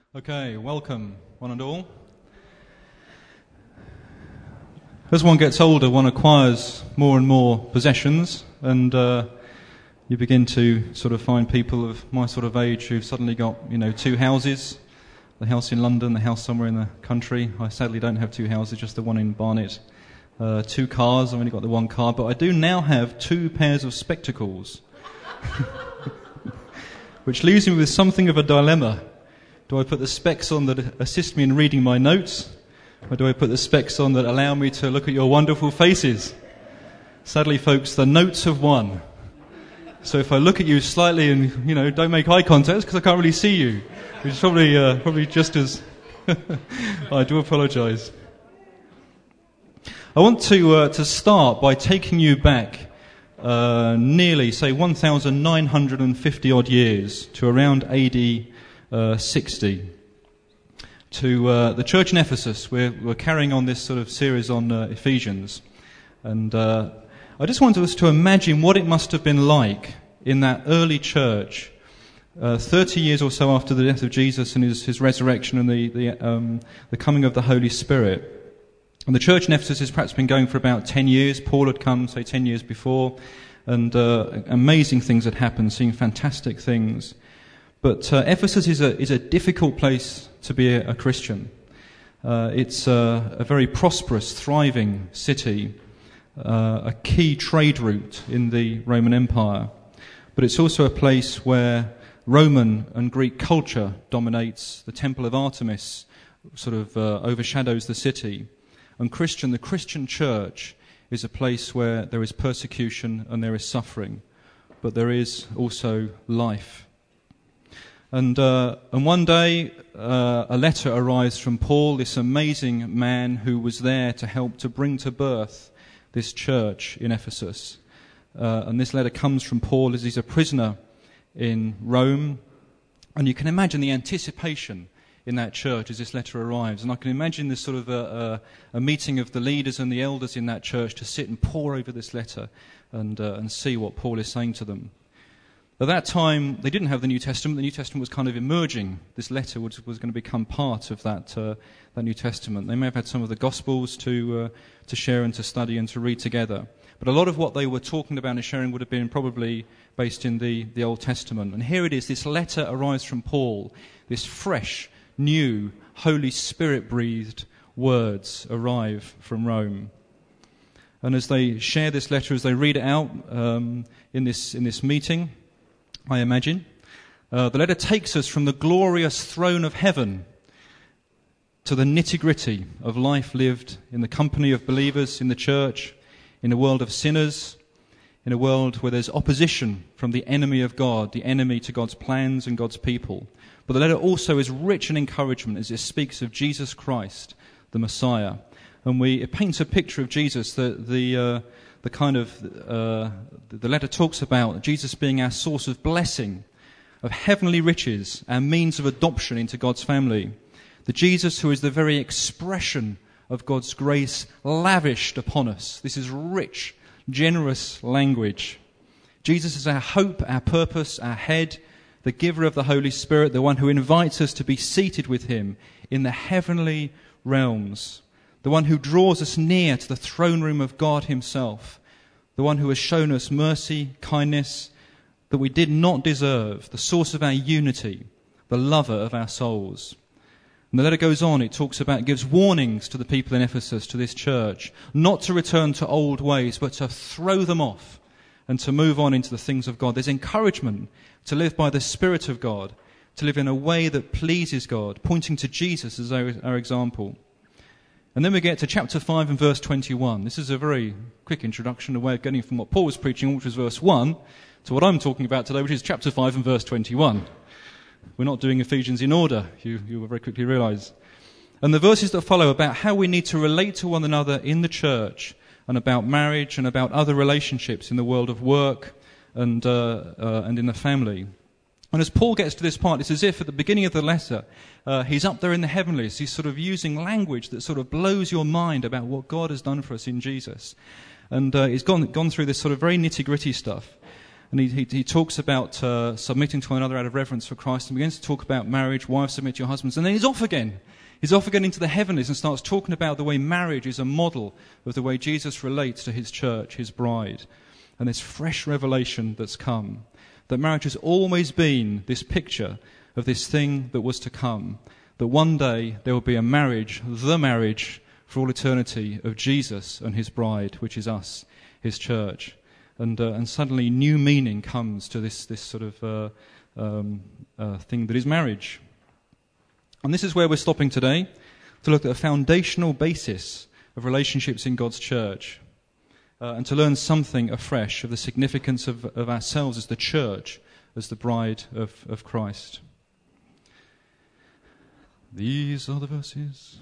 Okay, welcome, one and all. As one gets older, one acquires more and more possessions, and you begin to sort of find people of my sort of age who've suddenly got, two houses. The house in London, the house somewhere in the country. I sadly don't have two houses, just the one in Barnet. 2 cars, I've only got the 1 car, but I do now have 2 pairs of spectacles. Which leaves me with something of a dilemma. Do I put the specs on that assist me in reading my notes, or do I put the specs on that allow me to look at your wonderful faces? Sadly, folks, the notes have won. So if I look at you slightly and, don't make eye contact, because I can't really see you, which is probably just as... I do apologise. I want to start by taking you back nearly, say, 1,950 odd years to around AD 60 to the church in Ephesus. We're carrying on this sort of series on Ephesians, and I just wanted us to imagine what it must have been like in that early church 30 years or so after the death of Jesus and his resurrection and the coming of the Holy Spirit. And the church in Ephesus has perhaps been going for about 10 years. Paul had come, say, 10 years before, and amazing things had happened, seeing fantastic things. But Ephesus is a difficult place to be a Christian. It's a very prosperous, thriving city, a key trade route in the Roman Empire. But it's also a place where Roman and Greek culture dominates. The Temple of Artemis sort of overshadows the city. And the Christian church is a place where there is persecution and there is suffering, but there is also life. And one day, a letter arrives from Paul, this amazing man who was there to help to bring to birth this church in Ephesus. And this letter comes from Paul as he's a prisoner in Rome. And you can imagine the anticipation in that church as this letter arrives. And I can imagine this sort of a meeting of the leaders and the elders in that church to sit and pore over this letter and see what Paul is saying to them. At that time, they didn't have the New Testament. The New Testament was kind of emerging. This letter was going to become part of that New Testament. They may have had some of the Gospels to share and to study and to read together. But a lot of what they were talking about and sharing would have been probably based in the Old Testament. And here it is, this letter arrives from Paul, this fresh, new, Holy Spirit-breathed words arrive from Rome. And as they share this letter, as they read it out in this meeting, I imagine, the letter takes us from the glorious throne of heaven to the nitty-gritty of life lived in the company of believers in the church, in a world of sinners, in a world where there's opposition from the enemy of God, the enemy to God's plans and God's people. But the letter also is rich in encouragement as it speaks of Jesus Christ, the Messiah. And it paints a picture of Jesus, the letter talks about Jesus being our source of blessing, of heavenly riches, our means of adoption into God's family. The Jesus who is the very expression of God's grace lavished upon us. This is rich, generous language. Jesus is our hope, our purpose, our head, the giver of the Holy Spirit, the one who invites us to be seated with him in the heavenly realms, the one who draws us near to the throne room of God himself, the one who has shown us mercy, kindness that we did not deserve, the source of our unity, the lover of our souls. And the letter goes on, it gives warnings to the people in Ephesus, to this church, not to return to old ways, but to throw them off and to move on into the things of God. There's encouragement to live by the Spirit of God, to live in a way that pleases God, pointing to Jesus as our example. And then we get to chapter 5 and verse 21. This is a very quick introduction, a way of getting from what Paul was preaching, which was verse 1, to what I'm talking about today, which is chapter 5 and verse 21. We're not doing Ephesians in order, you will very quickly realise. And the verses that follow about how we need to relate to one another in the church, and about marriage and about other relationships in the world of work and in the family. And as Paul gets to this part, it's as if at the beginning of the letter, he's up there in the heavenlies. He's sort of using language that sort of blows your mind about what God has done for us in Jesus. And he's gone through this sort of very nitty-gritty stuff. And he talks about submitting to one another out of reverence for Christ, and begins to talk about marriage. Wives, submit to your husbands. And then he's off again. He's off again into the heavenlies and starts talking about the way marriage is a model of the way Jesus relates to his church, his bride. And this fresh revelation that's come, that marriage has always been this picture of this thing that was to come, that one day there will be a marriage, the marriage for all eternity of Jesus and his bride, which is us, his church. And suddenly new meaning comes to this sort of thing that is marriage. And this is where we're stopping today, to look at a foundational basis of relationships in God's church, and to learn something afresh of the significance of ourselves as the church, as the bride of Christ. These are the verses.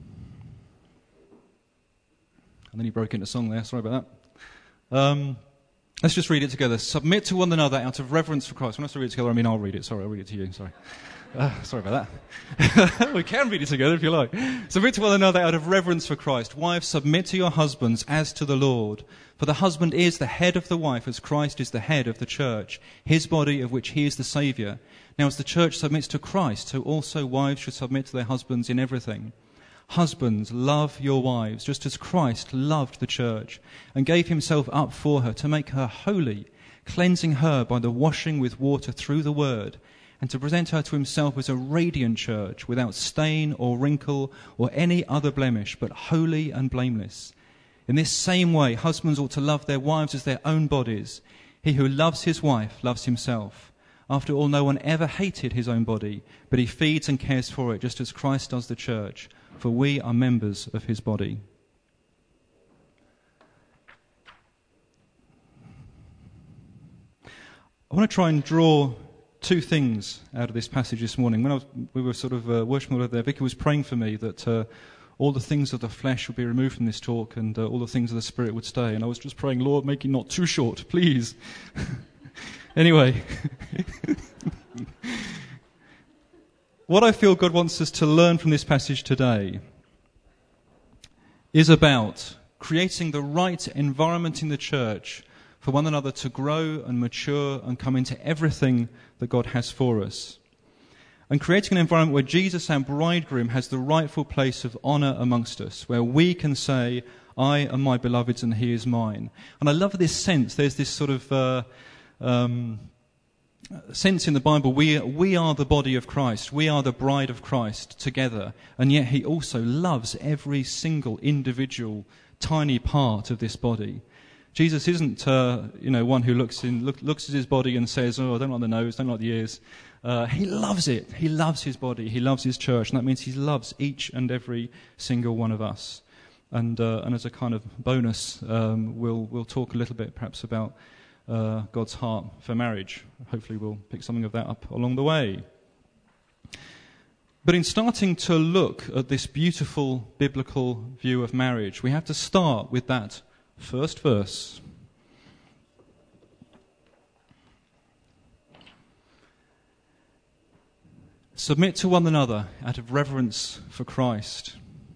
And then he broke into song there, sorry about that. Let's just read it together. Submit to one another out of reverence for Christ. When I say read it together, I mean I'll read it. Sorry, I'll read it to you. Sorry. Sorry about that. We can read it together if you like. Submit to one another out of reverence for Christ. Wives, submit to your husbands as to the Lord. For the husband is the head of the wife, as Christ is the head of the church, his body of which he is the Saviour. Now as the church submits to Christ, so also wives should submit to their husbands in everything. Husbands, love your wives, just as Christ loved the church and gave himself up for her to make her holy, cleansing her by the washing with water through the word, and to present her to himself as a radiant church, without stain or wrinkle or any other blemish, but holy and blameless. In this same way, husbands ought to love their wives as their own bodies. He who loves his wife loves himself. After all, no one ever hated his own body, but he feeds and cares for it, just as Christ does the church, for we are members of his body. I want to try and draw two things out of this passage this morning. When we were sort of worshiping over there, Vicky was praying for me that all the things of the flesh would be removed from this talk and all the things of the Spirit would stay. And I was just praying, Lord, make it not too short, please. Anyway, what I feel God wants us to learn from this passage today is about creating the right environment in the church for one another to grow and mature and come into everything that God has for us. And creating an environment where Jesus, our bridegroom, has the rightful place of honour amongst us, where we can say, I am my beloved's and he is mine. And I love this sense. There's this sort of sense in the Bible, we are the body of Christ, we are the bride of Christ together, and yet he also loves every single individual tiny part of this body. Jesus isn't one who looks at his body and says, oh, I don't like the nose, don't like the ears. He loves it. He loves his body. He loves his church, and that means he loves each and every single one of us. And as a kind of bonus, we'll talk a little bit perhaps about God's heart for marriage. Hopefully we'll pick something of that up along the way. But in starting to look at this beautiful biblical view of marriage, we have to start with that first verse. Submit to one another out of reverence for Christ.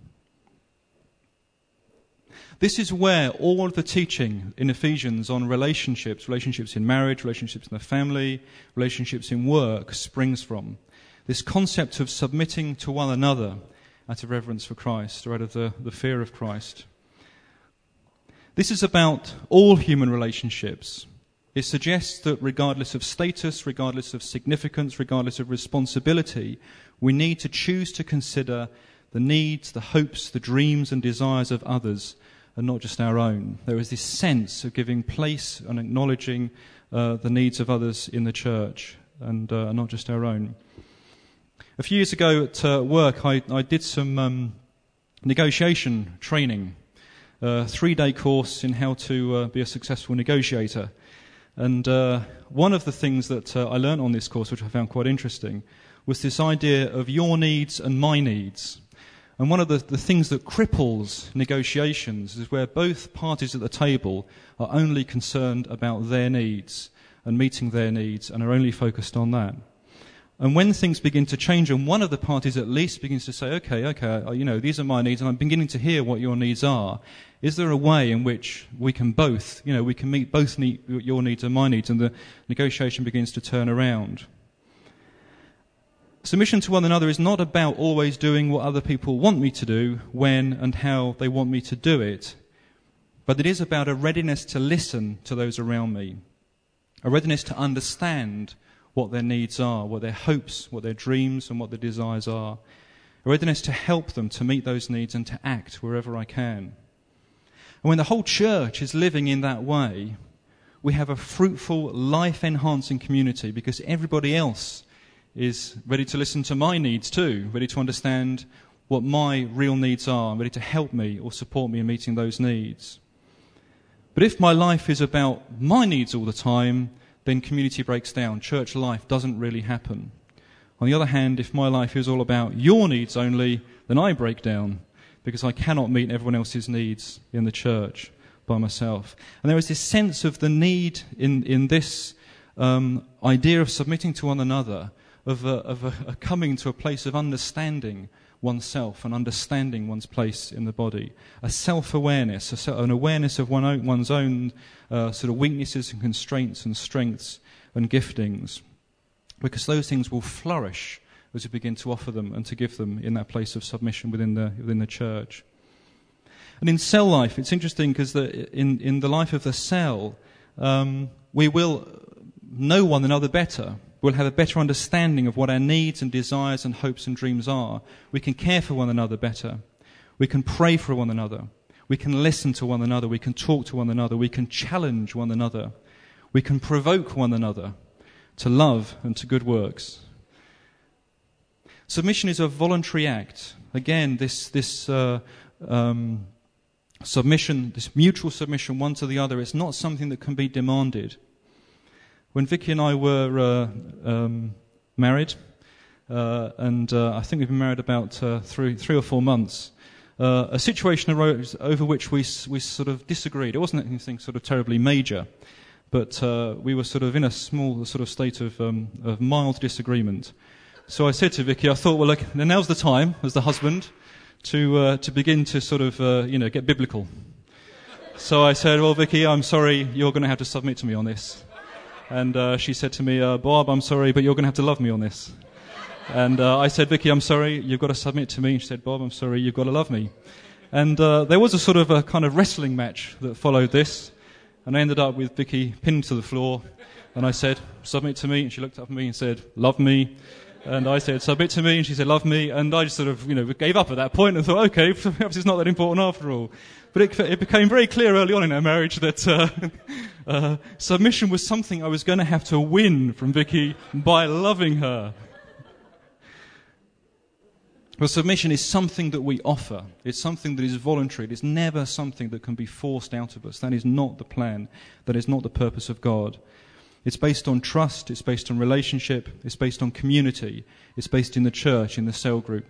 This is where all of the teaching in Ephesians on relationships in marriage, relationships in the family, relationships in work springs from. This concept of submitting to one another out of reverence for Christ, or out of the fear of Christ. This is about all human relationships. It suggests that regardless of status, regardless of significance, regardless of responsibility, we need to choose to consider the needs, the hopes, the dreams and desires of others, and not just our own. There is this sense of giving place and acknowledging the needs of others in the church, and not just our own. A few years ago at work, I did some negotiation training, a 3-day course in how to be a successful negotiator. And one of the things that I learned on this course, which I found quite interesting, was this idea of your needs and my needs. And one of the things that cripples negotiations is where both parties at the table are only concerned about their needs and meeting their needs and are only focused on that. And when things begin to change, and one of the parties at least begins to say, okay, these are my needs, and I'm beginning to hear what your needs are, is there a way in which we can both, we can meet both your needs and my needs, and the negotiation begins to turn around? Submission to one another is not about always doing what other people want me to do, when and how they want me to do it, but it is about a readiness to listen to those around me, a readiness to understand what their needs are, what their hopes, what their dreams and what their desires are. A readiness to help them to meet those needs and to act wherever I can. And when the whole church is living in that way, we have a fruitful, life-enhancing community, because everybody else is ready to listen to my needs too, ready to understand what my real needs are, and ready to help me or support me in meeting those needs. But if my life is about my needs all the time, then community breaks down. Church life doesn't really happen. On the other hand, if my life is all about your needs only, then I break down, because I cannot meet everyone else's needs in the church by myself. And there is this sense of the need in this idea of submitting to one another, of a coming to a place of understanding oneself and understanding one's place in the body, a self-awareness, an awareness of one's own sort of weaknesses and constraints and strengths and giftings, because those things will flourish as we begin to offer them and to give them in that place of submission within the church. And in cell life, it's interesting because in the life of the cell, we will know one another better. We'll have a better understanding of what our needs and desires and hopes and dreams are. We can care for one another better. We can pray for one another. We can listen to one another. We can talk to one another. We can challenge one another. We can provoke one another to love and to good works. Submission is a voluntary act. Again, this submission, this mutual submission one to the other, is not something that can be demanded. When Vicky and I were married, and I think we've been married about 3 or 4 months, a situation arose over which we sort of disagreed. It wasn't anything sort of terribly major, but we were sort of in a small sort of state of mild disagreement. So I said to Vicky, I thought, well, look, now's the time, as the husband, to begin to sort of get biblical. So I said, well, Vicky, I'm sorry, you're going to have to submit to me on this. And she said to me, Bob, I'm sorry, but you're going to have to love me on this. And I said, Vicky, I'm sorry, you've got to submit to me. And she said, Bob, I'm sorry, you've got to love me. And there was a sort of a kind of wrestling match that followed this. And I ended up with Vicky pinned to the floor. And I said, submit to me. And she looked up at me and said, love me. And I said, submit to me. And she said, love me. And I just sort of, gave up at that point and thought, okay, perhaps it's not that important after all. But it became very clear early on in our marriage that submission was something I was going to have to win from Vicky by loving her. But submission is something that we offer. It's something that is voluntary. It is never something that can be forced out of us. That is not the plan. That is not the purpose of God. It's based on trust. It's based on relationship. It's based on community. It's based in the church, in the cell group.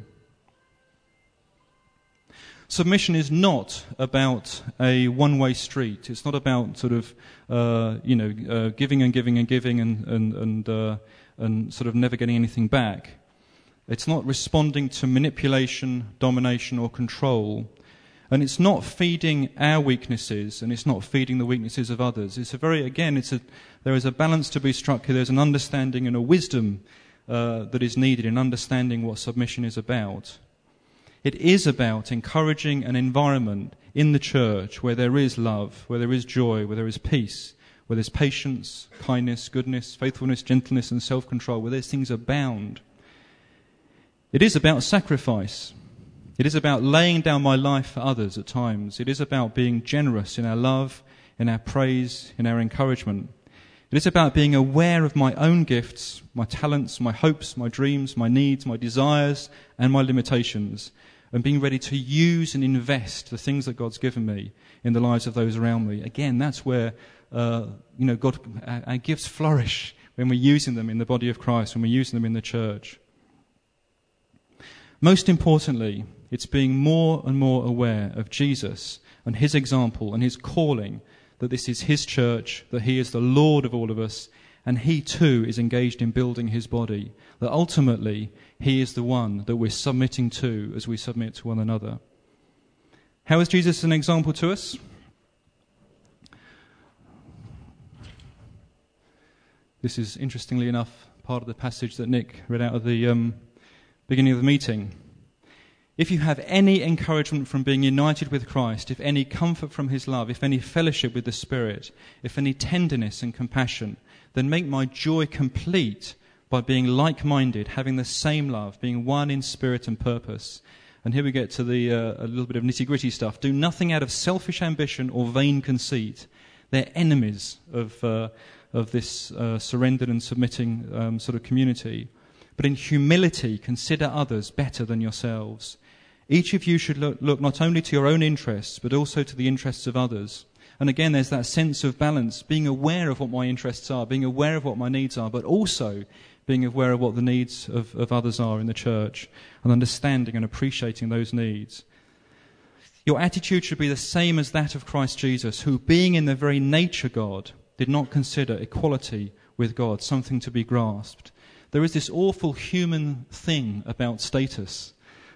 Submission is not about a one-way street. It's not about sort of, giving and giving and giving and sort of never getting anything back. It's not responding to manipulation, domination, or control. And it's not feeding our weaknesses, and it's not feeding the weaknesses of others. There is a balance to be struck here. There's an understanding and a wisdom that is needed in understanding what submission is about. It is about encouraging an environment in the church where there is love, where there is joy, where there is peace, where there's patience, kindness, goodness, faithfulness, gentleness, and self-control, where those things abound. It is about sacrifice. It is about laying down my life for others at times. It is about being generous in our love, in our praise, in our encouragement. It is about being aware of my own gifts, my talents, my hopes, my dreams, my needs, my desires, and my limitations, and being ready to use and invest the things that God's given me in the lives of those around me. Again, that's where our gifts flourish, when we're using them in the body of Christ, when we're using them in the church. Most importantly, it's being more and more aware of Jesus and his example and his calling, that this is his church, that he is the Lord of all of us, and he too is engaged in building his body, that ultimately he is the one that we're submitting to as we submit to one another. How is Jesus an example to us? This is, interestingly enough, part of the passage that Nick read out of the beginning of the meeting. If you have any encouragement from being united with Christ, if any comfort from his love, if any fellowship with the Spirit, if any tenderness and compassion, then make my joy complete by being like-minded, having the same love, being one in spirit and purpose. And here we get to the a little bit of nitty-gritty stuff. Do nothing out of selfish ambition or vain conceit. They're enemies of this surrendered and submitting sort of community. But in humility, consider others better than yourselves. Each of you should look not only to your own interests, but also to the interests of others. And again, there's that sense of balance, being aware of what my interests are, being aware of what my needs are, but also being aware of what the needs of others are in the church, and understanding and appreciating those needs. Your attitude should be the same as that of Christ Jesus, who, being in the very nature God, did not consider equality with God something to be grasped. There is this awful human thing about status.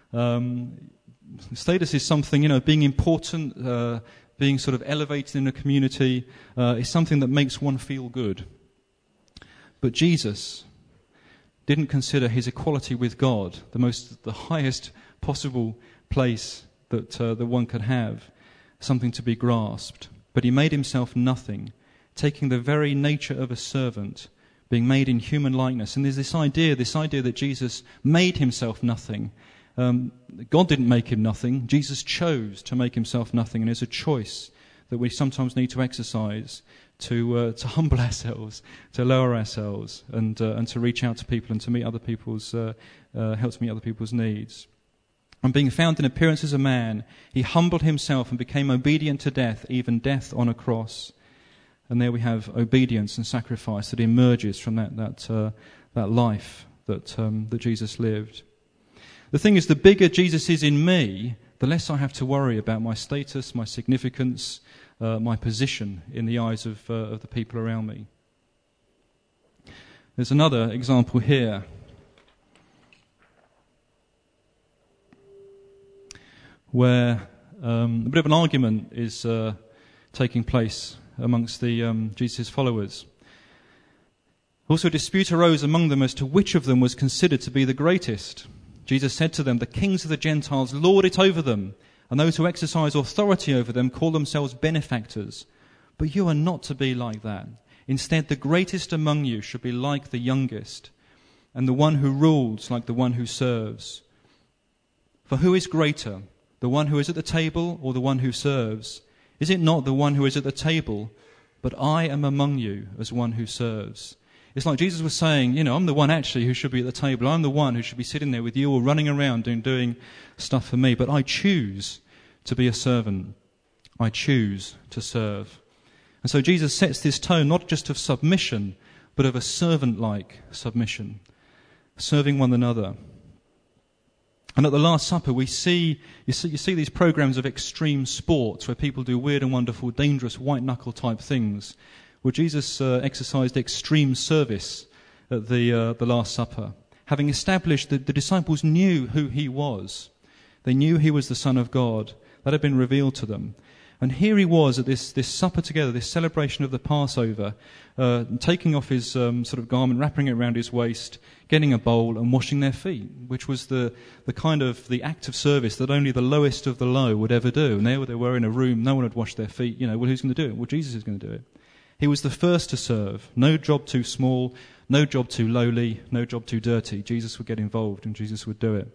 Status is something, being important, being sort of elevated in a community, is something that makes one feel good. But Jesus didn't consider his equality with God the highest possible place that one could have, something to be grasped. But he made himself nothing, taking the very nature of a servant, being made in human likeness. And there's this idea that Jesus made himself nothing. God didn't make him nothing. Jesus chose to make himself nothing, and it's a choice that we sometimes need to exercise to humble ourselves, to lower ourselves, and to reach out to people and to meet other people's help to meet other people's needs. And being found in appearance as a man, he humbled himself and became obedient to death, even death on a cross. And there we have obedience and sacrifice that emerges from that life that Jesus lived. The thing is, the bigger Jesus is in me, the less I have to worry about my status, my significance, my position in the eyes of the people around me. There's another example here. Where a bit of an argument is taking place amongst the Jesus' followers. Also, a dispute arose among them as to which of them was considered to be the greatest. Jesus said to them, "The kings of the Gentiles lord it over them, and those who exercise authority over them call themselves benefactors. But you are not to be like that. Instead, the greatest among you should be like the youngest, and the one who rules like the one who serves. For who is greater, the one who is at the table or the one who serves? Is it not the one who is at the table? But I am among you as one who serves." It's like Jesus was saying, I'm the one actually who should be at the table. I'm the one who should be sitting there with you all running around doing stuff for me. But I choose to be a servant. I choose to serve. And so Jesus sets this tone not just of submission, but of a servant-like submission, serving one another. And at the Last Supper, you see these programs of extreme sports where people do weird and wonderful, dangerous, white-knuckle type things. Well, Jesus exercised extreme service at the Last Supper. Having established that the disciples knew who he was. They knew he was the Son of God. That had been revealed to them. And here he was at this supper together, this celebration of the Passover, taking off his sort of garment, wrapping it around his waist, getting a bowl and washing their feet, which was the kind of the act of service that only the lowest of the low would ever do. And there they were in a room, no one had washed their feet. Well, who's going to do it? Well, Jesus is going to do it. He was the first to serve. No job too small, no job too lowly, no job too dirty. Jesus would get involved and Jesus would do it.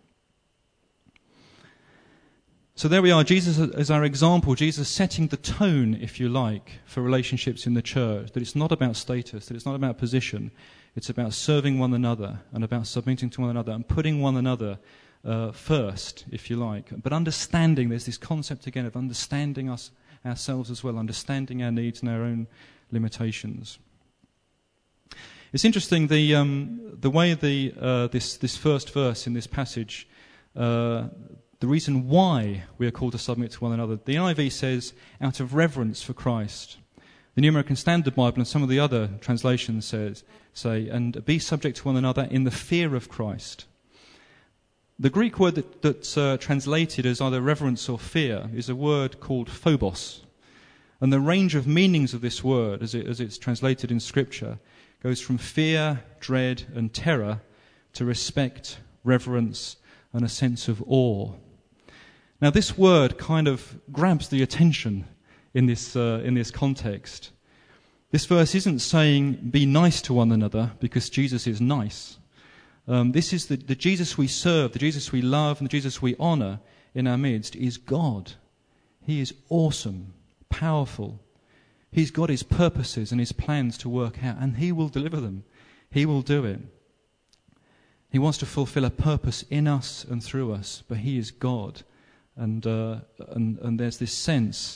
So there we are, Jesus as our example, Jesus setting the tone, if you like, for relationships in the church, that it's not about status, that it's not about position, it's about serving one another and about submitting to one another and putting one another first, if you like. But understanding, there's this concept again of understanding ourselves as well, understanding our needs and our own limitations. It's interesting the way this first verse in this passage, the reason why we are called to submit to one another. The NIV says, out of reverence for Christ. The New American Standard Bible and some of the other translations say, and be subject to one another in the fear of Christ. The Greek word that's translated as either reverence or fear is a word called phobos. And the range of meanings of this word, as it's translated in Scripture, goes from fear, dread, and terror to respect, reverence, and a sense of awe. Now, this word kind of grabs the attention in this context. This verse isn't saying be nice to one another because Jesus is nice. This is the Jesus we serve, the Jesus we love, and the Jesus we honor in our midst is God. He is awesome, powerful. He's got his purposes and his plans to work out, and he will deliver them. He will do it. He wants to fulfill a purpose in us and through us, but he is God. And there's this sense,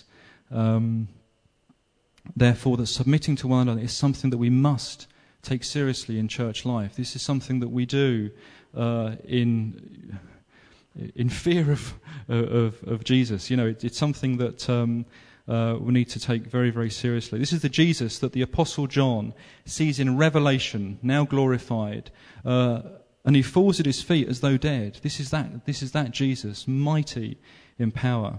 therefore, that submitting to one another is something that we must take seriously in church life. This is something that we do in fear of Jesus. You know, it's something that we need to take very, very seriously. This is the Jesus that the Apostle John sees in Revelation, now glorified, and he falls at his feet as though dead. This is that Jesus, mighty in power.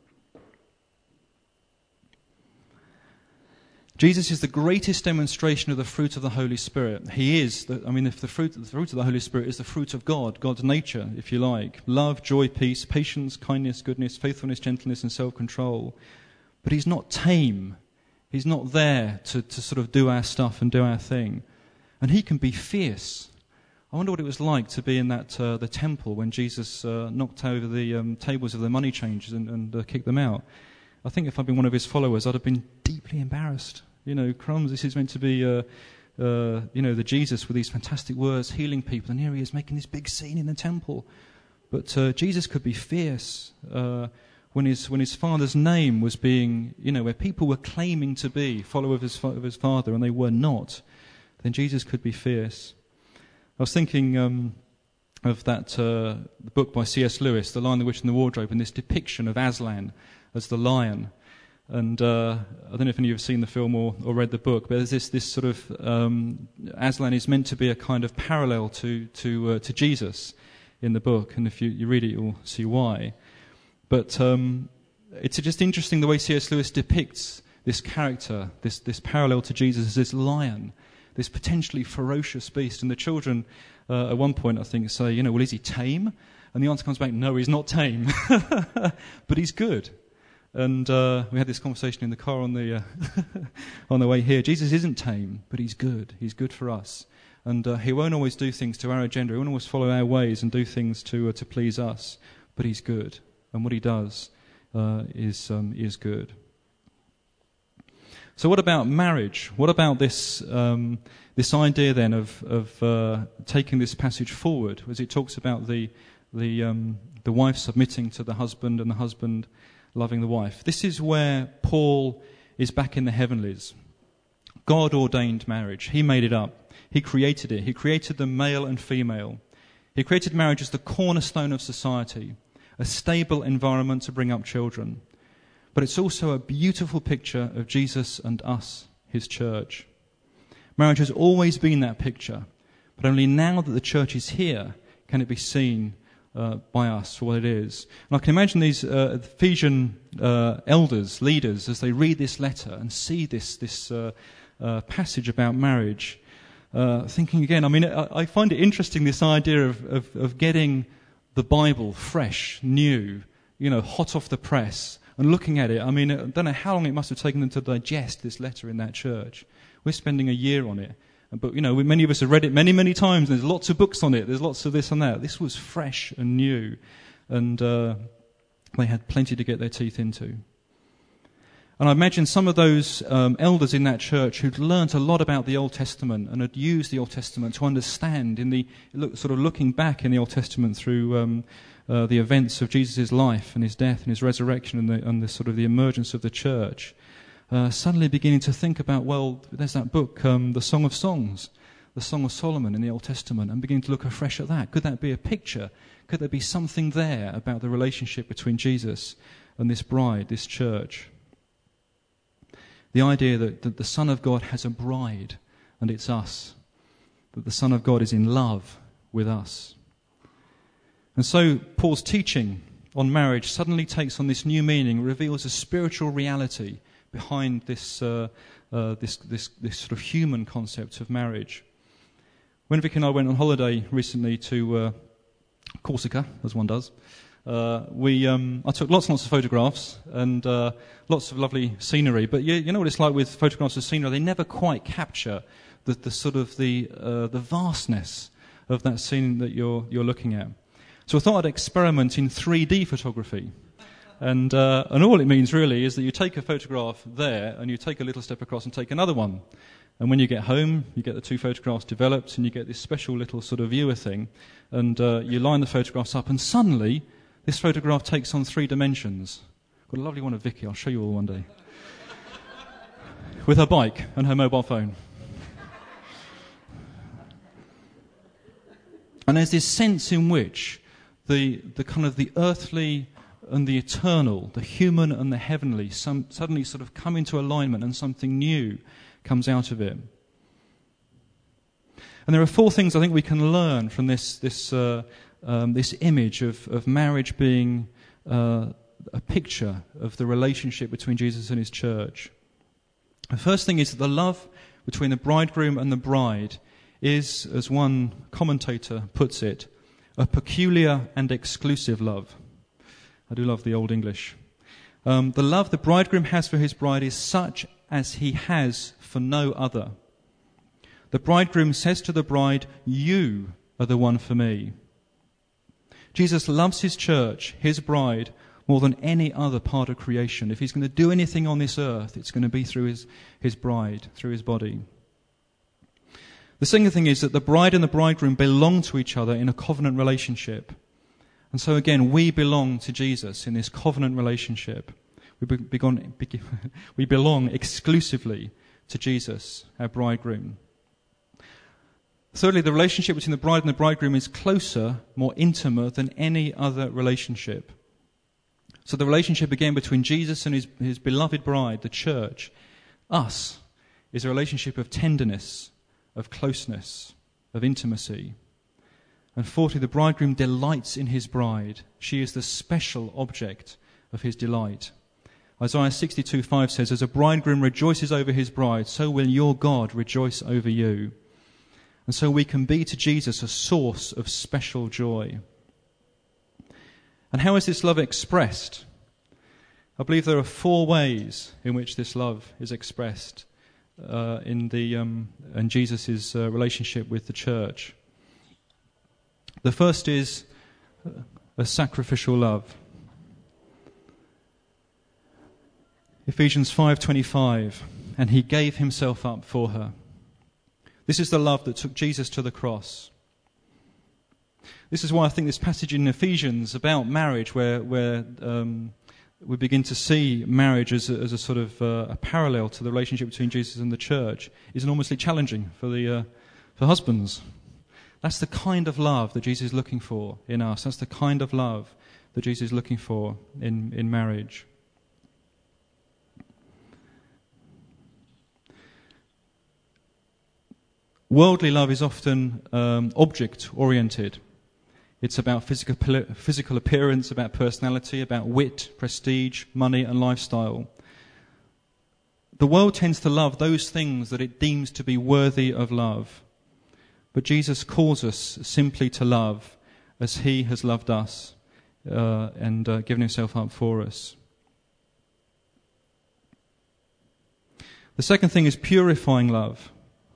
Jesus is the greatest demonstration of the fruit of the Holy Spirit. He is, if the fruit of the Holy Spirit is the fruit of God, God's nature, if you like. Love, joy, peace, patience, kindness, goodness, faithfulness, gentleness, and self-control. But he's not tame. He's not there to sort of do our stuff and do our thing. And he can be fierce. I wonder what it was like to be in that the temple when Jesus knocked over the tables of the money changers and kicked them out. I think if I'd been one of his followers, I'd have been deeply embarrassed. You know, crumbs, this is meant to be, the Jesus with these fantastic words, healing people, and here he is making this big scene in the temple. But Jesus could be fierce when his Father's name was being, where people were claiming to be followers of his Father and they were not, then Jesus could be fierce. I was thinking of that the book by C.S. Lewis, The Lion, the Witch and the Wardrobe, and this depiction of Aslan as the lion. And I don't know if any of you have seen the film or read the book, but there's this sort of Aslan is meant to be a kind of parallel to Jesus in the book, and if you read it, you'll see why. But it's just interesting the way C.S. Lewis depicts this character, this parallel to Jesus as this lion, this potentially ferocious beast. And the children at one point, I think, say, well, is he tame? And the answer comes back, no, he's not tame, but he's good. And we had this conversation in the car on the on the way here. Jesus isn't tame, but he's good. He's good for us. And he won't always do things to our agenda. He won't always follow our ways and do things to please us. But he's good. And what he does is good. So what about marriage? What about this idea then of taking this passage forward, as it talks about the wife submitting to the husband and the husband loving the wife? This is where Paul is back in the heavenlies. God ordained marriage. He made it up. He created it. He created them male and female. He created marriage as the cornerstone of society, a stable environment to bring up children. But it's also a beautiful picture of Jesus and us, his church. Marriage has always been that picture, but only now that the church is here can it be seen by us for what it is. And I can imagine these Ephesian elders, leaders, as they read this letter and see this passage about marriage, thinking again, I find it interesting, this idea of getting the Bible fresh, new, hot off the press, and looking at it. I don't know how long it must have taken them to digest this letter in that church. We're spending a year on it. But, many of us have read it many, many times. There's lots of books on it. There's lots of this and that. This was fresh and new. And they had plenty to get their teeth into. And I imagine some of those elders in that church who'd learnt a lot about the Old Testament and had used the Old Testament to understand looking back in the Old Testament through the events of Jesus' life and his death and his resurrection and the sort of the emergence of the church. Suddenly beginning to think about, well, there's that book, the Song of Songs, the Song of Solomon in the Old Testament, and beginning to look afresh at that. Could that be a picture? Could there be something there about the relationship between Jesus and this bride, this church? The idea that the Son of God has a bride, and it's us. That the Son of God is in love with us. And so Paul's teaching on marriage suddenly takes on this new meaning, reveals a spiritual reality behind this sort of human concept of marriage. When Vicky and I went on holiday recently to Corsica, as one does, I took lots and lots of photographs and lots of lovely scenery. But you know what it's like with photographs of scenery; they never quite capture the vastness of that scene that you're looking at. So I thought I'd experiment in 3D photography. And all it means really is that you take a photograph there and you take a little step across and take another one. And when you get home, you get the two photographs developed and you get this special little sort of viewer thing. And you line the photographs up and suddenly this photograph takes on 3 dimensions. Got a lovely one of Vicky, I'll show you all one day. With her bike and her mobile phone. And there's this sense in which the kind of the earthly and the eternal, the human and the heavenly, suddenly sort of come into alignment and something new comes out of it. And there are 4 things I think we can learn from this image of marriage being a picture of the relationship between Jesus and his church. The first thing is that the love between the bridegroom and the bride is, as one commentator puts it, a peculiar and exclusive love. I do love the Old English. The love the bridegroom has for his bride is such as he has for no other. The bridegroom says to the bride, "You are the one for me." Jesus loves his church, his bride, more than any other part of creation. If he's going to do anything on this earth, it's going to be through his bride, through his body. The second thing is that the bride and the bridegroom belong to each other in a covenant relationship. And so again, we belong to Jesus in this covenant relationship. We belong exclusively to Jesus, our bridegroom. Thirdly, the relationship between the bride and the bridegroom is closer, more intimate than any other relationship. So the relationship again between Jesus and his beloved bride, the church, us, is a relationship of tenderness, of closeness, of intimacy. And fourthly, the bridegroom delights in his bride. She is the special object of his delight. Isaiah 62:5 says, "As a bridegroom rejoices over his bride, so will your God rejoice over you." And so we can be to Jesus a source of special joy. And how is this love expressed? I believe there are 4 ways in which this love is expressed in Jesus' relationship with the church. The first is a sacrificial love. Ephesians 5:25, "And he gave himself up for her." This is the love that took Jesus to the cross. This is why I think this passage in Ephesians about marriage, where we begin to see marriage as a sort of a parallel to the relationship between Jesus and the church, is enormously challenging for husbands. That's the kind of love that Jesus is looking for in us. That's the kind of love that Jesus is looking for in marriage. Worldly love is often object-oriented. It's about physical appearance, about personality, about wit, prestige, money and lifestyle. The world tends to love those things that it deems to be worthy of love. But Jesus calls us simply to love as he has loved us and given himself up for us. The second thing is purifying love.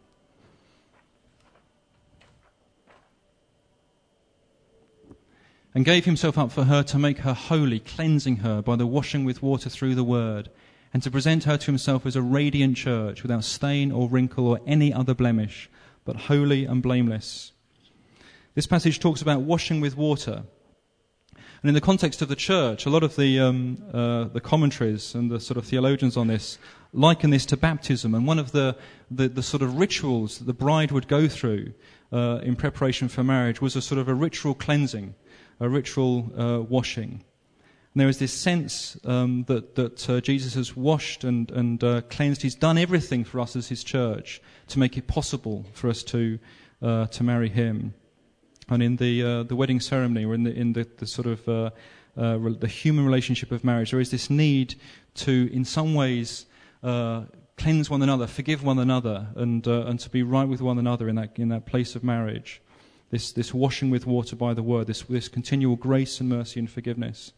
And gave himself up for her to make her holy, cleansing her by the washing with water through the word, and to present her to himself as a radiant church without stain or wrinkle or any other blemish, but holy and blameless. This passage talks about washing with water. And in the context of the church, a lot of the commentaries and the sort of theologians on this liken this to baptism. And one of the sort of rituals that the bride would go through in preparation for marriage was a sort of a ritual cleansing, a ritual washing. And there is this sense that Jesus has washed and cleansed. He's done everything for us as his church to make it possible for us to marry him. And in the wedding ceremony, or in the sort of the human relationship of marriage, there is this need to, in some ways, cleanse one another, forgive one another, and to be right with one another in that place of marriage. This washing with water by the word, this continual grace and mercy and forgiveness.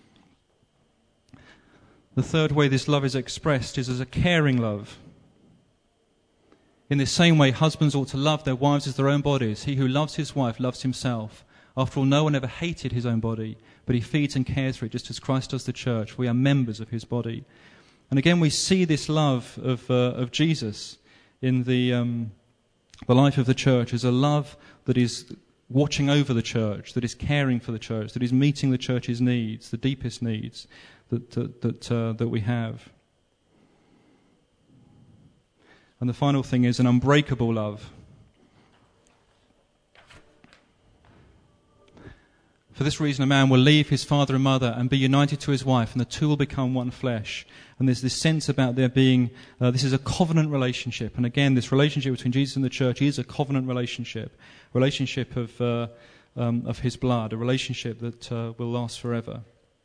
The third way this love is expressed is as a caring love. In the same way, husbands ought to love their wives as their own bodies. He who loves his wife loves himself. After all, no one ever hated his own body, but he feeds and cares for it, just as Christ does the church. We are members of his body. And again, we see this love of Jesus in the life of the church as a love that is watching over the church, that is caring for the church, that is meeting the church's needs, the deepest needs that we have. And the final thing is an unbreakable love. For this reason, a man will leave his father and mother and be united to his wife, and the two will become one flesh. And there's this sense about there being, this is a covenant relationship. And again, this relationship between Jesus and the church is a covenant relationship of his blood, a relationship that will last forever.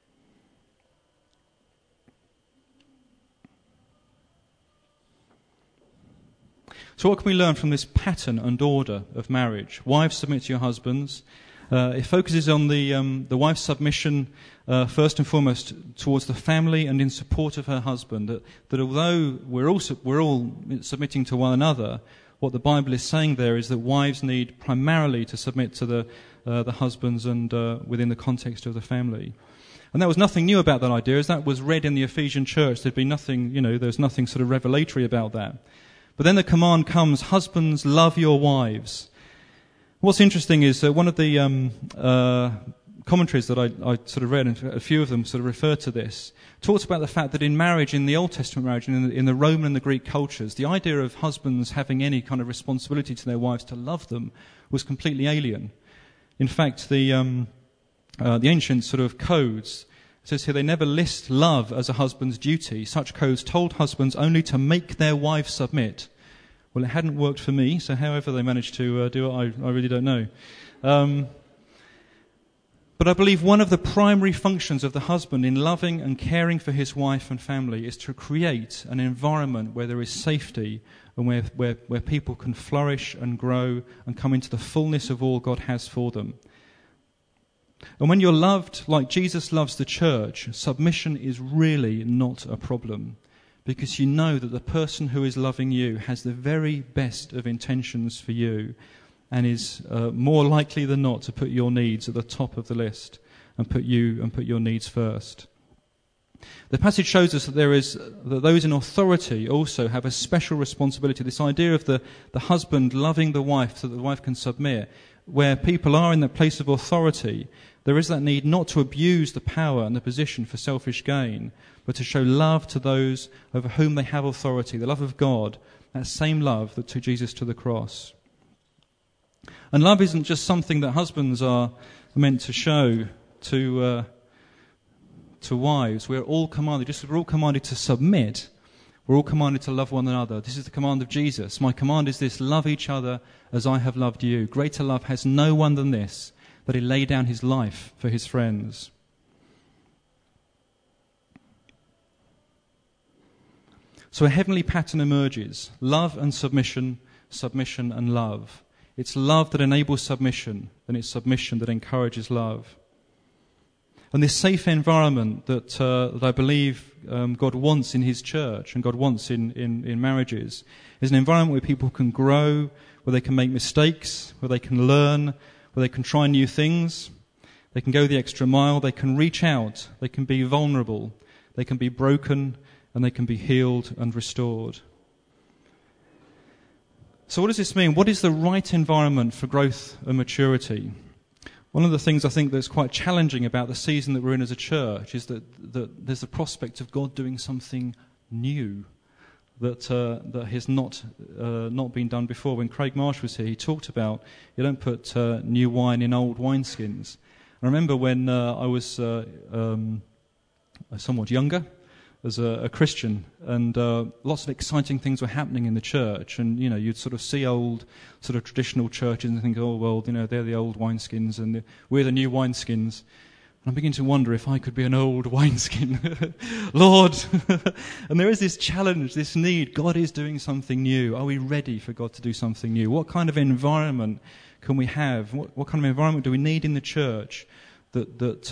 So what can we learn from this pattern and order of marriage? Wives, submit to your husbands. It focuses on the wife's submission, first and foremost, towards the family and in support of her husband. That although we're all submitting to one another, what the Bible is saying there is that wives need primarily to submit to the husbands and within the context of the family. And there was nothing new about that idea, as that was read in the Ephesian church. There'd be nothing, there's nothing sort of revelatory about that. But then the command comes, husbands, love your wives. What's interesting is one of the commentaries that I sort of read, and a few of them sort of refer to this, talks about the fact that in marriage, in the Old Testament marriage, and in the Roman and the Greek cultures, the idea of husbands having any kind of responsibility to their wives to love them was completely alien. In fact, the ancient sort of codes, it says here, they never list love as a husband's duty. Such codes told husbands only to make their wives submit. Well, it hadn't worked for me, so however they managed to do it, I really don't know. But I believe one of the primary functions of the husband in loving and caring for his wife and family is to create an environment where there is safety and where people can flourish and grow and come into the fullness of all God has for them. And when you're loved like Jesus loves the church, submission is really not a problem, because you know that the person who is loving you has the very best of intentions for you and is more likely than not to put your needs at the top of the list and put your needs first. The passage shows us that that those in authority also have a special responsibility. This idea of the husband loving the wife so that the wife can submit, where people are in that place of authority, there is that need not to abuse the power and the position for selfish gain, but to show love to those over whom they have authority, the love of God, that same love that took Jesus to the cross. And love isn't just something that husbands are meant to show to wives. We're all commanded, just as we're all commanded to submit, we're all commanded to love one another. This is the command of Jesus. My command is this: love each other as I have loved you. Greater love has no one than this, that he lay down his life for his friends. So a heavenly pattern emerges: love and submission, submission and love. It's love that enables submission, and it's submission that encourages love. And this safe environment that I believe God wants in his church and God wants in marriages is an environment where people can grow, where they can make mistakes, where they can learn, where they can try new things, they can go the extra mile, they can reach out, they can be vulnerable, they can be broken, and they can be healed and restored. So what does this mean? What is the right environment for growth and maturity? One of the things I think that's quite challenging about the season that we're in as a church is that there's the prospect of God doing something new that has not been done before. When Craig Marsh was here, he talked about you don't put new wine in old wineskins. I remember when I was somewhat younger, as a Christian, and lots of exciting things were happening in the church. And, you'd sort of see old sort of traditional churches and think, oh, well, they're the old wineskins and we're the new wineskins. And I'm beginning to wonder if I could be an old wineskin. Lord! And there is this challenge, this need. God is doing something new. Are we ready for God to do something new? What kind of environment can we have? What kind of environment do we need in the church that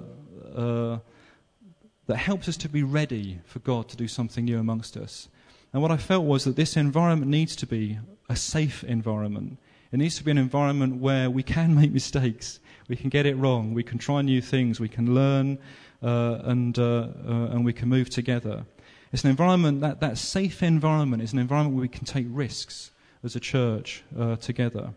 helps us to be ready for God to do something new amongst us? And what I felt was that this environment needs to be a safe environment. It needs to be an environment where we can make mistakes, we can get it wrong, we can try new things, we can learn, and we can move together. It's an environment, that safe environment is an environment where we can take risks as a church together.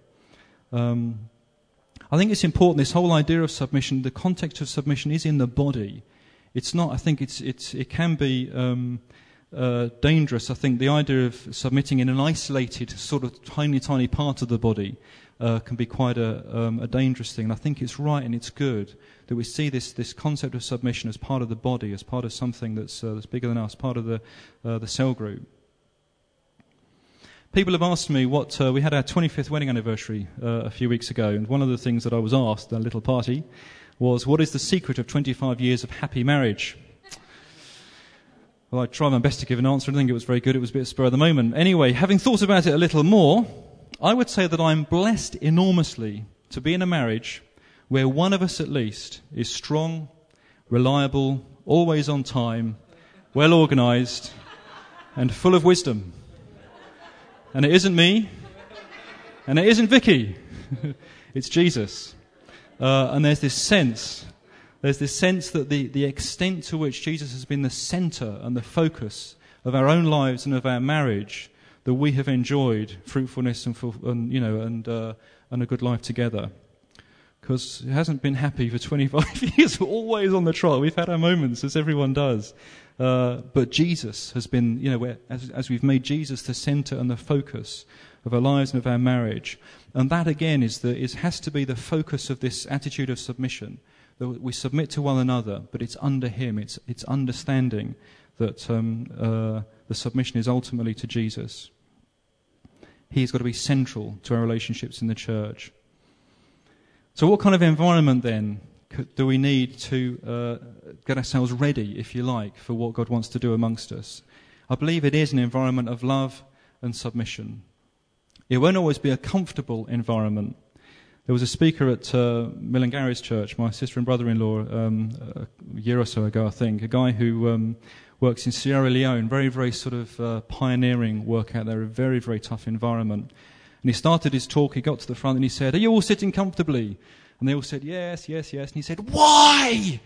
I think it's important, this whole idea of submission, the context of submission is in the body. It's not, I think it can be dangerous. I think the idea of submitting in an isolated sort of tiny part of the body can be quite a dangerous thing. And I think it's right and it's good that we see this concept of submission as part of the body, as part of something that's bigger than us, part of the cell group. People have asked me we had our 25th wedding anniversary a few weeks ago, and one of the things that I was asked at a little party was, what is the secret of 25 years of happy marriage? Well, I tried my best to give an answer. I didn't think it was very good. It was a bit spur of the moment. Anyway, having thought about it a little more, I would say that I'm blessed enormously to be in a marriage where one of us at least is strong, reliable, always on time, well organised, and full of wisdom. And it isn't me, and it isn't Vicky. It's Jesus. And there's this sense that the extent to which Jesus has been the centre and the focus of our own lives and of our marriage, that we have enjoyed fruitfulness and a good life together. Because it hasn't been happy for 25 years. We're always on the trot. We've had our moments, as everyone does. But Jesus has been, as we've made Jesus the centre and the focus of our lives and of our marriage. And that again has to be the focus of this attitude of submission. That we submit to one another, but it's under Him. It's understanding that the submission is ultimately to Jesus. He's got to be central to our relationships in the church. So what kind of environment then do we need to get ourselves ready, if you like, for what God wants to do amongst us? I believe it is an environment of love and submission. It won't always be a comfortable environment. There was a speaker at Millengary's church, my sister and brother-in-law, a year or so ago, I think, a guy who works in Sierra Leone, very, very sort of pioneering work out there, a very, very tough environment. And he started his talk, he got to the front and he said, "Are you all sitting comfortably?" And they all said, yes, yes, yes. And he said, "Why?"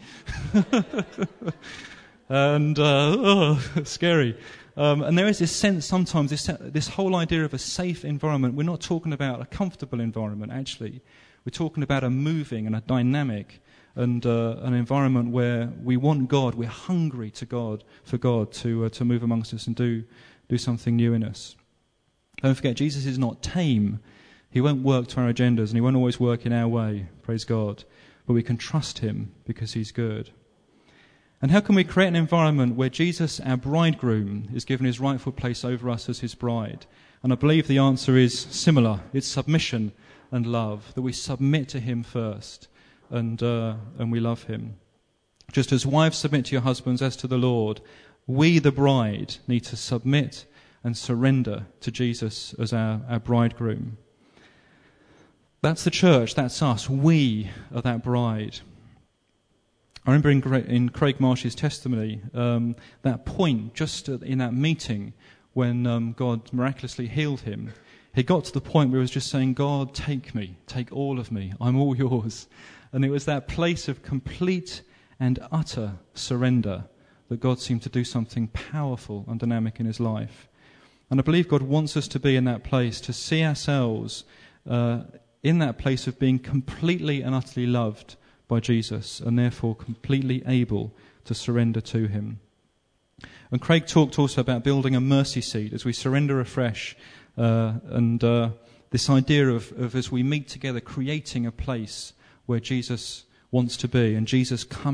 And, scary. And there is this sense sometimes, this whole idea of a safe environment. We're not talking about a comfortable environment, actually. We're talking about a moving and a dynamic and an environment where we want God, we're hungry for God to move amongst us and do something new in us. Don't forget, Jesus is not tame. He won't work to our agendas and He won't always work in our way, praise God. But we can trust Him because He's good. And how can we create an environment where Jesus, our bridegroom, is given His rightful place over us as His bride? And I believe the answer is similar. It's submission and love, that we submit to Him first and we love Him. Just as wives submit to your husbands as to the Lord, we, the bride, need to submit and surrender to Jesus as our bridegroom. That's the church, that's us. We are that bride. I remember in Craig Marsh's testimony, that point, just in that meeting, when God miraculously healed him, he got to the point where he was just saying, "God, take me, take all of me, I'm all yours." And it was that place of complete and utter surrender that God seemed to do something powerful and dynamic in his life. And I believe God wants us to be in that place, to see ourselves in that place of being completely and utterly loved by Jesus, and therefore completely able to surrender to Him. And Craig talked also about building a mercy seat as we surrender afresh, and this idea of as we meet together, creating a place where Jesus wants to be, and Jesus coming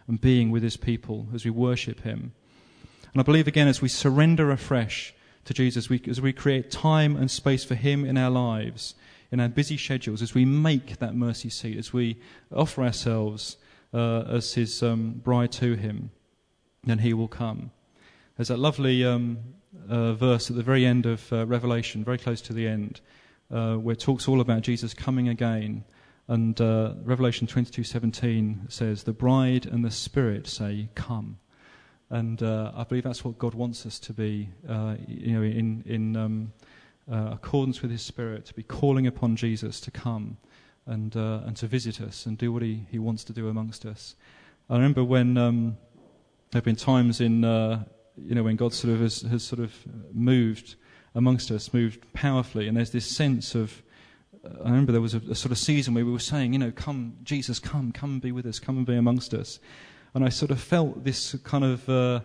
and being with his people as we worship him. And I believe, again, as we surrender afresh to Jesus, as we create time and space for him in our lives, in our busy schedules, as we make that mercy seat, as we offer ourselves as his bride to him, then he will come. There's that lovely verse at the very end of Revelation, very close to the end, where it talks all about Jesus coming again. And Revelation 22:17 says, "The bride and the Spirit say, 'Come.'" And I believe that's what God wants us to be, in accordance with his Spirit, to be calling upon Jesus to come and to visit us and do what he wants to do amongst us. I remember when there have been times in when God sort of has sort of moved amongst us, moved powerfully, and there's this sense of. I remember there was a sort of season where we were saying, "Come, Jesus, come and be with us, come and be amongst us," and I sort of felt this kind of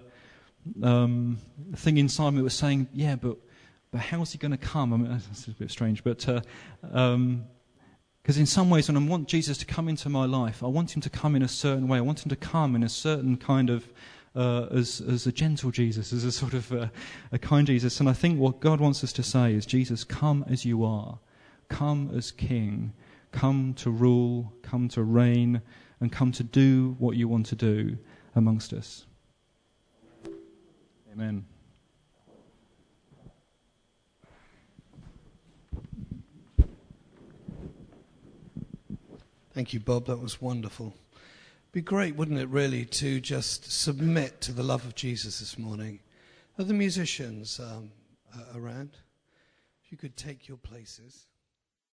thing inside me that was saying, "Yeah, but how's he going to come?" I mean, that's a bit strange, but because in some ways, when I want Jesus to come into my life, I want him to come in a certain way. I want him to come in a certain kind of as a gentle Jesus, as a sort of a kind Jesus. And I think what God wants us to say is, Jesus, come as you are. Come as King. Come to rule, come to reign, and come to do what you want to do amongst us. Amen. Thank you, Bob. That was wonderful. It'd be great, wouldn't it, really, to just submit to the love of Jesus this morning. Are the musicians around? If you could take your places.